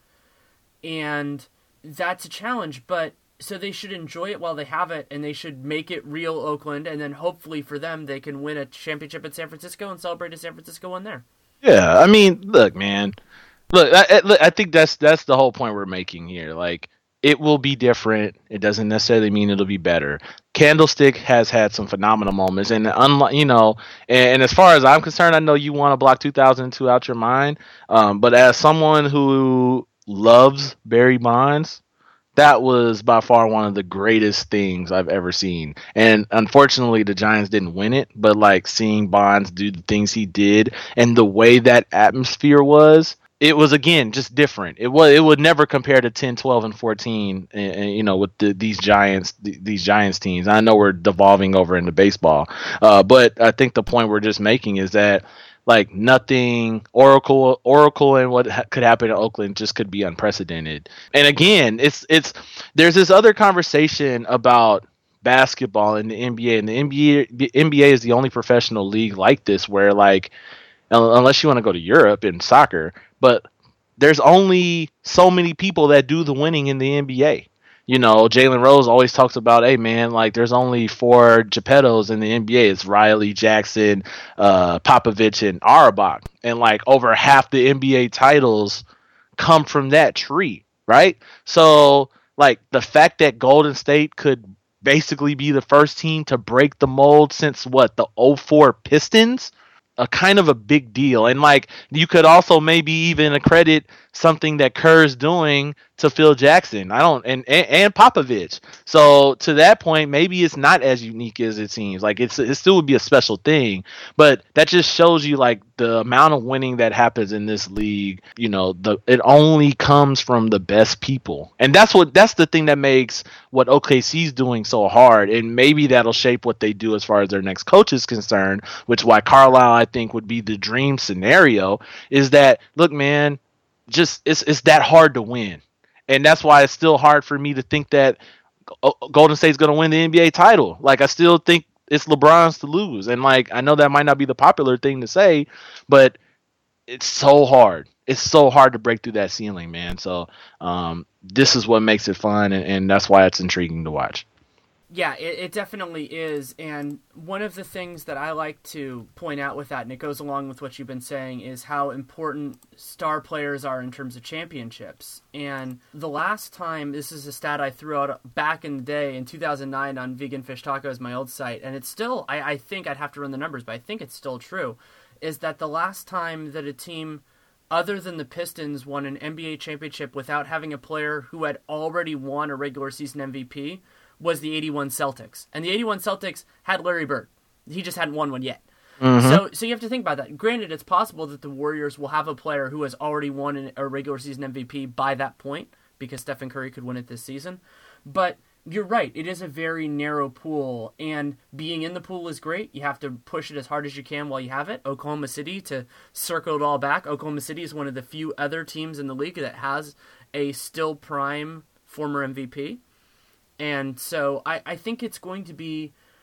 And that's a challenge, but so they should enjoy it while they have it, and they should make it real Oakland, and then hopefully for them, they can win a championship in San Francisco and celebrate a San Francisco one there. Yeah, I mean, look, man, look, I, I, I think that's that's the whole point we're making here. Like, it will be different. It doesn't necessarily mean it'll be better. Candlestick has had some phenomenal moments, and unlike you know, and, and as far as I'm concerned, I know you want to block two thousand two out your mind, um, but as someone who loves Barry Bonds, that was by far one of the greatest things I've ever seen. And unfortunately, the Giants didn't win it, but like seeing Bonds do the things he did and the way that atmosphere was, it was again just different. It was it would never compare to ten, twelve, and fourteen. And, and, you know, with the, these Giants, the, these Giants teams. I know we're devolving over into baseball, uh, but I think the point we're just making is that, like, nothing Oracle Oracle and what ha- could happen in Oakland just could be unprecedented. And again, it's it's there's this other conversation about basketball in the N B A, and the N B A the N B A is the only professional league like this where, like, unless you want to go to Europe in soccer, but there's only so many people that do the winning in the N B A. You know, Jalen Rose always talks about, hey, man, like, there's only four Geppettos in the N B A. It's Riley, Jackson, uh, Popovich, and Auerbach. And, like, over half the N B A titles come from that tree, right? So, like, the fact that Golden State could basically be the first team to break the mold since, what, the oh four Pistons? A kind of a big deal. And, like, you could also maybe even accredit something that Kerr's doing to Phil Jackson. I don't and, and and Popovich. So to that point, maybe it's not as unique as it seems. Like, it's it still would be a special thing, but that just shows you, like, the amount of winning that happens in this league. You know, the it only comes from the best people, and that's what that's the thing that makes what O K C's doing so hard. And maybe that'll shape what they do as far as their next coach is concerned. Which why Carlisle, I think, would be the dream scenario. Is that, look, man, just it's it's that hard to win. And that's why it's still hard for me to think that Golden State's going to win the N B A title. Like, I still think it's LeBron's to lose. And, like, I know that might not be the popular thing to say, but it's so hard. It's so hard to break through that ceiling, man. So um, this is what makes it fun, and, and that's why it's intriguing to watch. Yeah, it, it definitely is. And one of the things that I like to point out with that, and it goes along with what you've been saying, is how important star players are in terms of championships. And the last time, this is a stat I threw out back in the day in two thousand nine on Vegan Fish Tacos, my old site, and it's still, I, I think I'd have to run the numbers, but I think it's still true, is that the last time that a team other than the Pistons won an N B A championship without having a player who had already won a regular season M V P was the eighty-one Celtics. And the eighty-one Celtics had Larry Bird. He just hadn't won one yet. Mm-hmm. So so you have to think about that. Granted, it's possible that the Warriors will have a player who has already won a regular season M V P by that point, because Stephen Curry could win it this season. But you're right. It is a very narrow pool, and being in the pool is great. You have to push it as hard as you can while you have it. Oklahoma City, to circle it all back, Oklahoma City is one of the few other teams in the league that has a still prime former M V P. And so I, I think it's going to be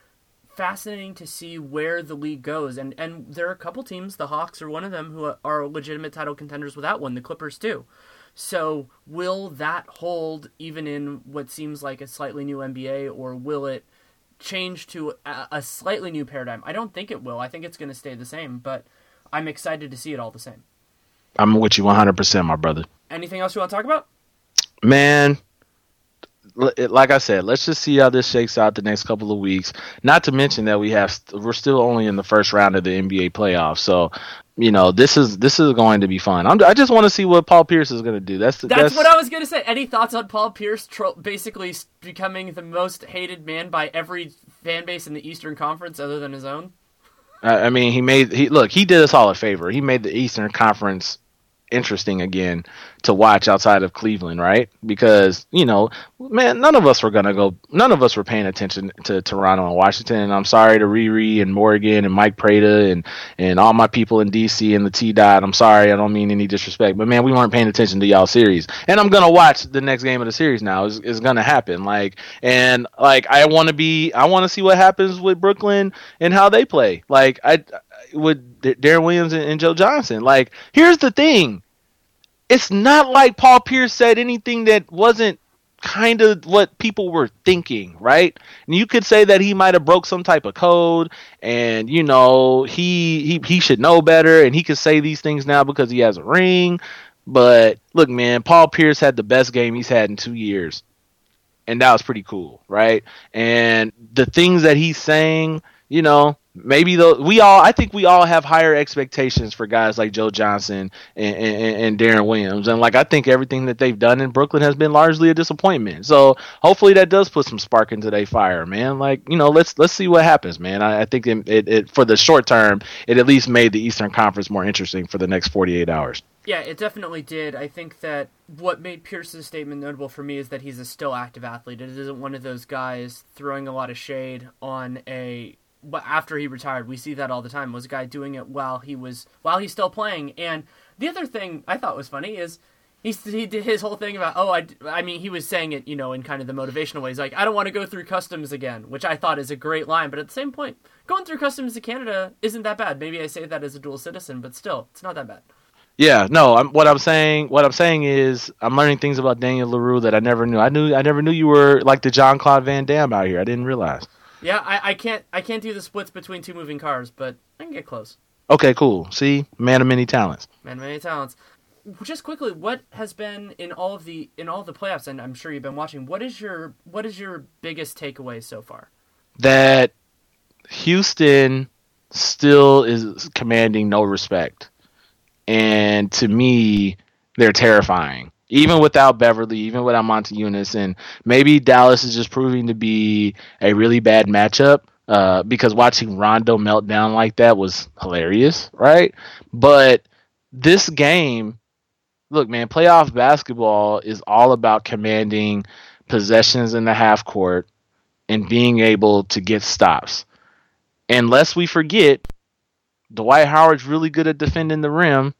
fascinating to see where the league goes. And, and there are a couple teams, the Hawks are one of them, who are legitimate title contenders without one, the Clippers too. So will that hold even in what seems like a slightly new N B A, or will it change to a, a slightly new paradigm? I don't think it will. I think it's going to stay the same, but I'm excited to see it all the same. I'm with you one hundred percent, my brother. Anything else you want to talk about? Man, like I said, let's just see how this shakes out the next couple of weeks. Not to mention that we have we're still only in the first round of the N B A playoffs, so you know this is this is going to be fun. I'm, I just want to see what Paul Pierce is going to do. That's that's, that's what I was going to say. Any thoughts on Paul Pierce tro- basically becoming the most hated man by every fan base in the Eastern Conference other than his own? I mean, he made he look. He did us all a favor. He made the Eastern Conference interesting again to watch outside of Cleveland, right? Because, you know, man, none of us were going to go, none of us were paying attention to Toronto and Washington. And I'm sorry to Riri and Morgan and Mike Prada and, and all my people in D C and the T-Dot. I'm sorry. I don't mean any disrespect, but man, we weren't paying attention to y'all series. And I'm going to watch the next game of the series now. It's, it's going to happen. Like, and like, I want to be, I want to see what happens with Brooklyn and how they play. Like, I, with Darren Williams and, and Joe Johnson. Like, here's the thing. It's not like Paul Pierce said anything that wasn't kind of what people were thinking, right? And you could say that he might have broke some type of code and, you know, he, he, he should know better and he could say these things now because he has a ring. But look, man, Paul Pierce had the best game he's had in two years. And that was pretty cool, right? And the things that he's saying, you know, maybe though we all, I think we all have higher expectations for guys like Joe Johnson and, and, and Darren Williams, and like I think everything that they've done in Brooklyn has been largely a disappointment. So hopefully that does put some spark into their fire, man. Like, you know, let's let's see what happens, man. I, I think it, it, it for the short term, it at least made the Eastern Conference more interesting for the next forty-eight hours. Yeah, it definitely did. I think that what made Pierce's statement notable for me is that he's a still active athlete. It isn't one of those guys throwing a lot of shade on a. But after he retired, we see that all the time. Was a guy doing it while he was while he's still playing. And the other thing I thought was funny is he he did his whole thing about oh I, I mean he was saying it, you know, in kind of the motivational ways, like I don't want to go through customs again, which I thought is a great line. But at the same point, going through customs to Canada isn't that bad. Maybe I say that as a dual citizen, but still, it's not that bad. Yeah, no. I'm, what I'm saying, what I'm saying is, I'm learning things about Daniel Leroux that I never knew. I knew I never knew you were like the John Claude Van Damme out here. I didn't realize. Yeah, I, I can't I can't do the splits between two moving cars, but I can get close. Okay, cool. See, man of many talents. Man of many talents. Just quickly, what has been in all of the in all of the playoffs, and I'm sure you've been watching. What is your what is your biggest takeaway so far? That Houston still is commanding no respect, and to me, they're terrifying. Even without Beverly, even without Montejunas, and maybe Dallas is just proving to be a really bad matchup uh, because watching Rondo melt down like that was hilarious, right? But this game, look, man, playoff basketball is all about commanding possessions in the half court and being able to get stops. And lest we forget, Dwight Howard's really good at defending the rim.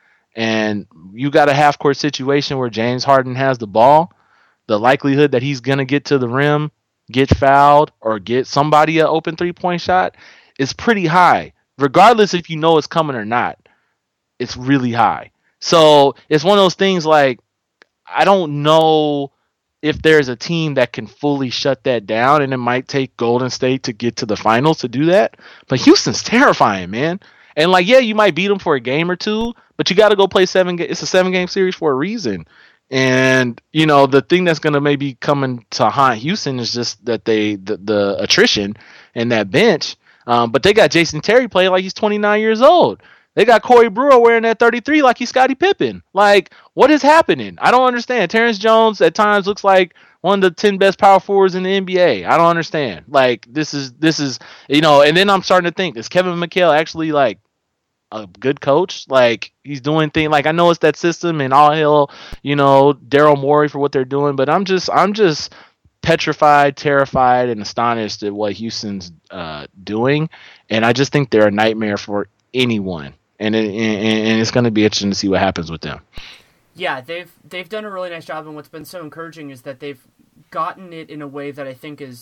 And you got a half-court situation where James Harden has the ball, the likelihood that he's going to get to the rim, get fouled, or get somebody an open three-point shot is pretty high. Regardless if you know it's coming or not, it's really high. So it's one of those things like, I don't know if there's a team that can fully shut that down, and it might take Golden State to get to the finals to do that. But Houston's terrifying, man. And like, yeah, you might beat them for a game or two, but you got to go play seven. Ga- it's a seven game series for a reason. And, you know, the thing that's going to maybe come to haunt Houston is just that they, the, the attrition and that bench. Um, but they got Jason Terry playing like he's twenty-nine years old. They got Corey Brewer wearing that thirty-three like he's Scottie Pippen. Like, what is happening? I don't understand. Terrence Jones at times looks like one of the ten best power forwards in the N B A. I don't understand. Like, this is, this is, you know, and then I'm starting to think, is Kevin McHale actually like a good coach? Like, he's doing things like, I know it's that system and all hell, you know, Daryl Morey for what they're doing, but I'm just, I'm just petrified, terrified, and astonished at what Houston's uh, doing. And I just think they're a nightmare for anyone. And, it, and, and it's going to be interesting to see what happens with them. Yeah, they've they've done a really nice job, and what's been so encouraging is that they've gotten it in a way that I think is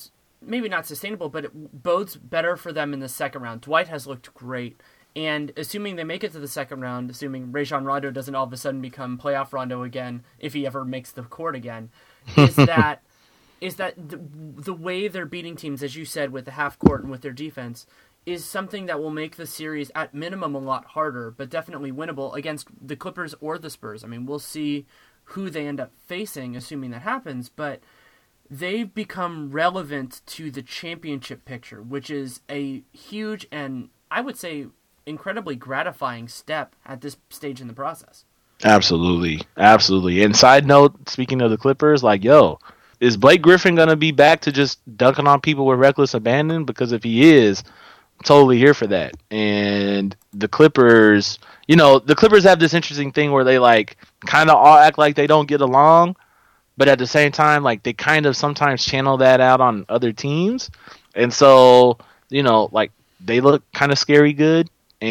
maybe not sustainable, but it bodes better for them in the second round. Dwight has looked great. And assuming they make it to the second round, assuming Rajon Rondo doesn't all of a sudden become playoff Rondo again, if he ever makes the court again, is that is that the, the way they're beating teams, as you said, with the half court and with their defense, is something that will make the series at minimum a lot harder, but definitely winnable against the Clippers or the Spurs. I mean, we'll see who they end up facing, assuming that happens, but they've become relevant to the championship picture, which is a huge and, I would say, incredibly gratifying step at this stage in the process. Absolutely. Absolutely. And side note, speaking of the Clippers, like, yo, is Blake Griffin going to be back to just dunking on people with reckless abandon? Because if he is, I'm totally here for that. And the Clippers, you know, the Clippers have this interesting thing where they, like, kind of all act like they don't get along, but at the same time, like, they kind of sometimes channel that out on other teams. And so, you know, like, they look kind of scary good.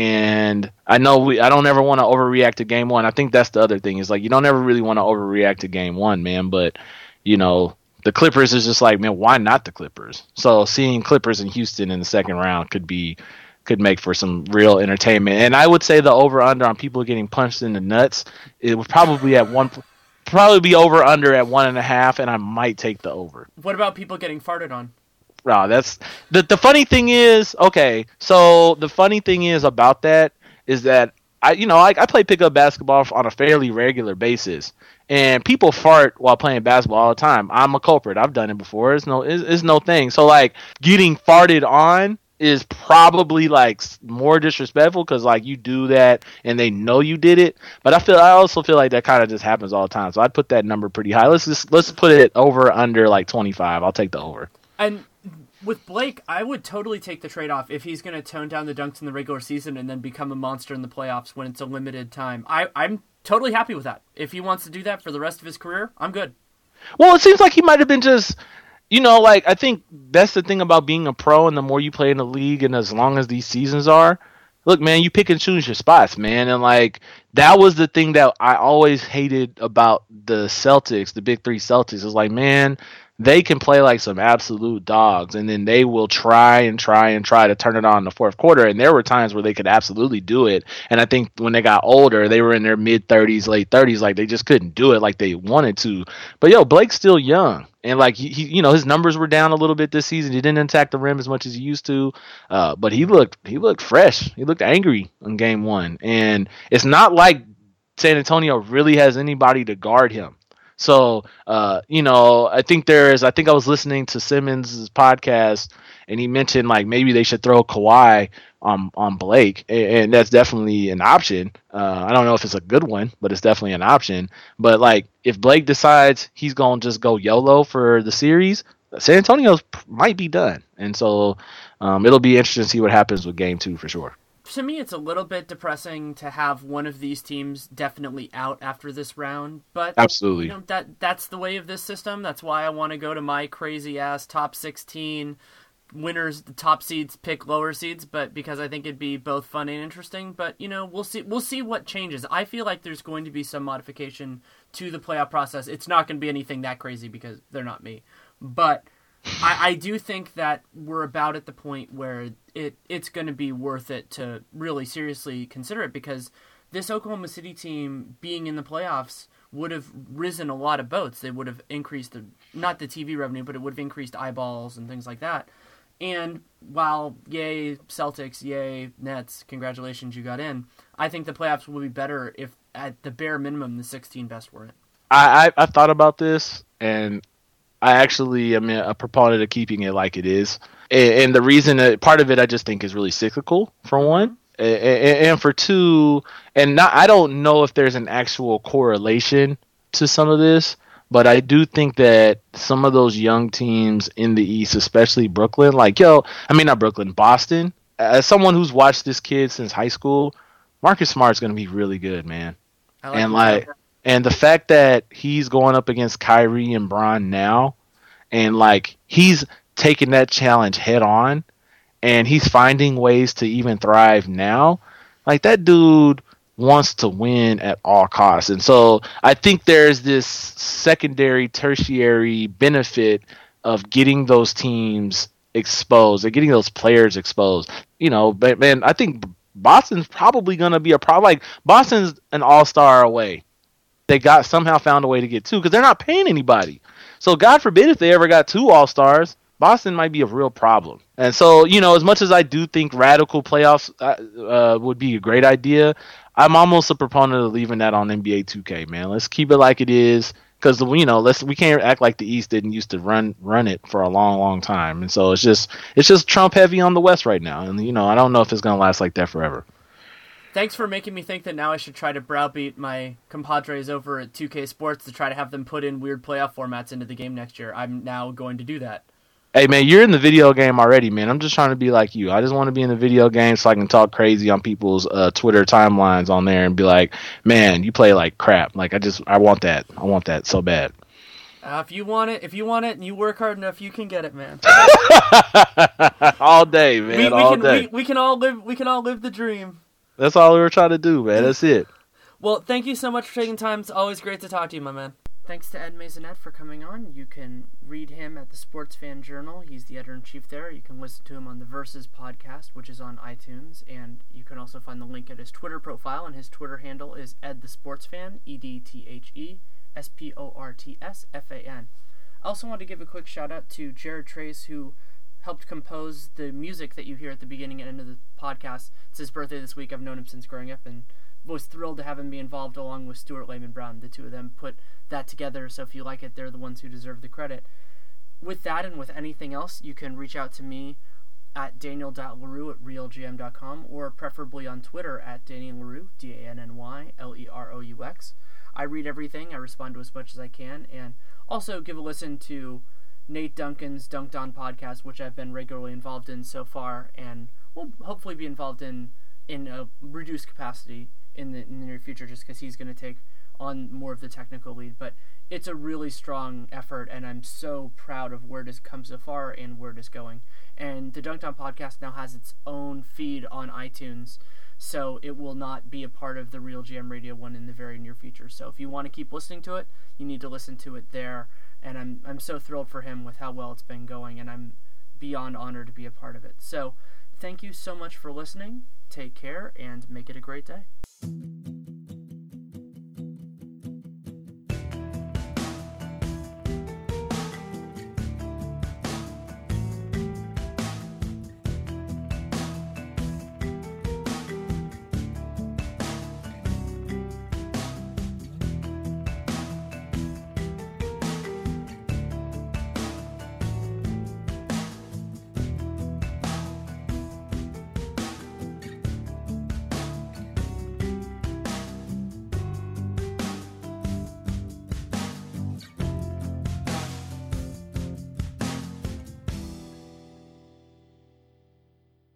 And I know we, I don't ever want to overreact to game one. I think that's the other thing is like, you don't ever really want to overreact to game one, man. But, you know, the Clippers is just like, man, why not the Clippers? So seeing Clippers in Houston in the second round could be, could make for some real entertainment. And I would say the over under on people getting punched in the nuts, it would probably at one, probably be over under at one and a half. And I might take the over. What about people getting farted on? Wow, that's the the funny thing is, okay, so the funny thing is about that is that I you know, I, I play pickup basketball on a fairly regular basis, and people fart while playing basketball all the time. I'm a culprit. I've done it before. It's no it's, it's no thing. So like getting farted on is probably like more disrespectful because like you do that and they know you did it. But I feel I also feel like that kind of just happens all the time. So I'd put that number pretty high. Let's just let's put it over under like twenty-five. I'll take the over. And with Blake, I would totally take the trade-off if he's going to tone down the dunks in the regular season and then become a monster in the playoffs when it's a limited time. I, I'm totally happy with that. If he wants to do that for the rest of his career, I'm good. Well, it seems like he might have been just, you know, like, I think that's the thing about being a pro, and the more you play in the league and as long as these seasons are, look, man, you pick and choose your spots, man. And, like, that was the thing that I always hated about the Celtics, the big three Celtics. It was like, man, they can play like some absolute dogs, and then they will try and try and try to turn it on in the fourth quarter. And there were times where they could absolutely do it. And I think when they got older, they were in their mid-thirties, late thirties, like they just couldn't do it like they wanted to. But, yo, Blake's still young. And, like, he, he, you know, his numbers were down a little bit this season. He didn't attack the rim as much as he used to. Uh, but he looked he looked fresh. He looked angry in game one. And it's not like San Antonio really has anybody to guard him. So, uh, you know, I think there is, I think I was listening to Simmons' podcast and he mentioned like maybe they should throw Kawhi on, on Blake. And, and that's definitely an option. Uh, I don't know if it's a good one, but it's definitely an option. But like if Blake decides he's going to just go YOLO for the series, San Antonio might be done. And so um, it'll be interesting to see what happens with game two for sure. To me, it's a little bit depressing to have one of these teams definitely out after this round, but absolutely, you know, that that's the way of this system. That's why I want to go to my crazy ass top sixteen winners, the top seeds pick lower seeds, but because I think it'd be both fun and interesting. But you know, we'll see. We'll see what changes. I feel like there's going to be some modification to the playoff process. It's not going to be anything that crazy because they're not me, but I, I do think that we're about at the point where it it's going to be worth it to really seriously consider it, because this Oklahoma City team being in the playoffs would have risen a lot of boats. They would have increased, the not the T V revenue, but it would have increased eyeballs and things like that. And while yay Celtics, yay Nets, congratulations, you got in, I think the playoffs will be better if at the bare minimum the sixteen best were in. I, I, I thought about this, and I actually am a proponent of keeping it like it is. And, and the reason that part of it I just think is really cyclical, for one. And, and for two, and not, I don't know if there's an actual correlation to some of this, but I do think that some of those young teams in the East, especially Brooklyn, like, yo, I mean, not Brooklyn, Boston, as someone who's watched this kid since high school, Marcus Smart's going to be really good, man. I like and like, that. And the fact that he's going up against Kyrie and Bron now, and like he's taking that challenge head on, and he's finding ways to even thrive now, like that dude wants to win at all costs. And so I think there's this secondary, tertiary benefit of getting those teams exposed. They're getting those players exposed. You know, but man, I think Boston's probably going to be a problem. Like, Boston's an all-star away. They got somehow found a way to get two because they're not paying anybody. So God forbid if they ever got two all-stars, Boston might be a real problem. And so, you know, as much as I do think radical playoffs uh, uh, would be a great idea, I'm almost a proponent of leaving that on N B A two K, man. Let's keep it like it is. Because, you know, let's we can't act like the East didn't used to run run it for a long, long time. And so it's just it's just Trump heavy on the West right now. And, you know, I don't know if it's going to last like that forever. Thanks for making me think that now I should try to browbeat my compadres over at two K Sports to try to have them put in weird playoff formats into the game next year. I'm now going to do that. Hey, man, you're in the video game already, man. I'm just trying to be like you. I just want to be in the video game so I can talk crazy on people's uh, Twitter timelines on there and be like, man, you play like crap. Like, I just, I want that. I want that so bad. Uh, if you want it, if you want it and you work hard enough, you can get it, man. All day, man, we, we all can, day. We, we can all live, we can all live the dream. That's all we were trying to do, man. That's it. Well, thank you so much for taking time. It's always great to talk to you, my man. Thanks to Ed Maisonette for coming on. You can read him at the Sports Fan Journal. He's the editor-in-chief there. You can listen to him on the Versus podcast, which is on iTunes. And you can also find the link at his Twitter profile. And his Twitter handle is Ed the Sports Fan, E D T H E S P O R T S F A N. I also want to give a quick shout-out to Jared Trace, who helped compose the music that you hear at the beginning and end of the podcast. It's his birthday this week. I've known him since growing up, and was thrilled to have him be involved along with Stuart Lehman Brown. The two of them put that together, so if you like it, they're the ones who deserve the credit. With that and with anything else, you can reach out to me at daniel dot leroux at real g m dot com or preferably on Twitter at Daniel Leroux, D A N N Y L E R O U X. I read everything. I respond to as much as I can, and also give a listen to Nate Duncan's Dunked On podcast, which I've been regularly involved in so far, and will hopefully be involved in in a reduced capacity in the, in the near future, just because he's going to take on more of the technical lead. But it's a really strong effort, and I'm so proud of where it has come so far and where it is going. And the Dunked On podcast now has its own feed on iTunes, so it will not be a part of the Real G M Radio one in the very near future. So if you want to keep listening to it, you need to listen to it there. And I'm I'm so thrilled for him with how well it's been going, and I'm beyond honored to be a part of it. So thank you so much for listening. Take care and make it a great day.